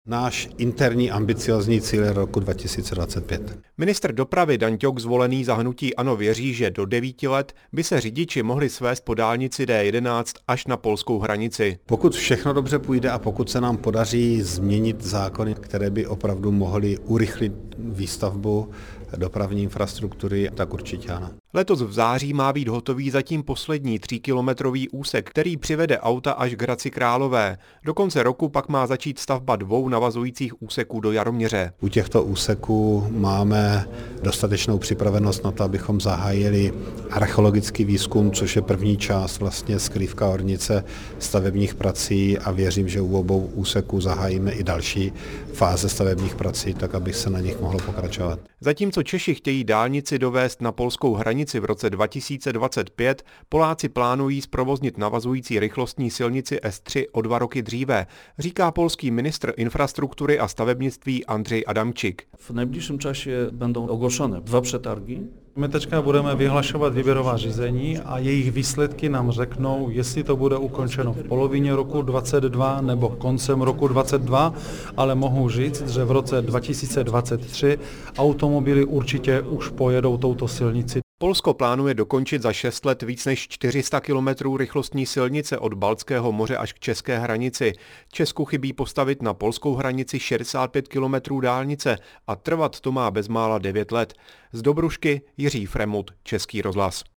Náš interní ambiciozní cíl je roku 2025. Ministr dopravy Dan Ťok, zvolený za hnutí ANO, věří, že do 9 let by se řidiči mohli svést po dálnici D11 až na polskou hranici. Pokud všechno dobře půjde a pokud se nám podaří změnit zákony, které by opravdu mohly urychlit výstavbu dopravní infrastruktury, tak určitě ano. Letos v září má být hotový zatím poslední 3kilometrový úsek, který přivede auta až k Hradci Králové. Do konce roku pak má začít stavba 2 navazujících úseků do Jaroměře. U těchto úseků máme dostatečnou připravenost na to, abychom zahájili archeologický výzkum, což je první část vlastně skrývka ornice stavebních prací, a věřím, že u obou úseků zahájíme i další fáze stavebních prací, tak aby se na nich mohlo pokračovat. Zatímco Češi chtějí dálnici dovést na polskou hranici v roce 2025, Poláci plánují zprovoznit navazující rychlostní silnici S3 o 2 roky dříve, říká polský ministr infrastruktury a stavebnictví Andrzej Adamczyk. V nejbližším čase budou ogłoszone 2 przetargi. My teďka budeme vyhlašovat výběrová řízení a jejich výsledky nám řeknou, jestli to bude ukončeno v polovině roku 2022 nebo koncem roku 2022, ale mohu říct, že v roce 2023 automobily určitě už pojedou touto silnici. Polsko plánuje dokončit za 6 let víc než 400 kilometrů rychlostní silnice od Baltského moře až k české hranici. Česku chybí postavit na polskou hranici 65 kilometrů dálnice a trvat to má bezmála 9 let. Z Dobrušky Jiří Fremut, Český rozhlas.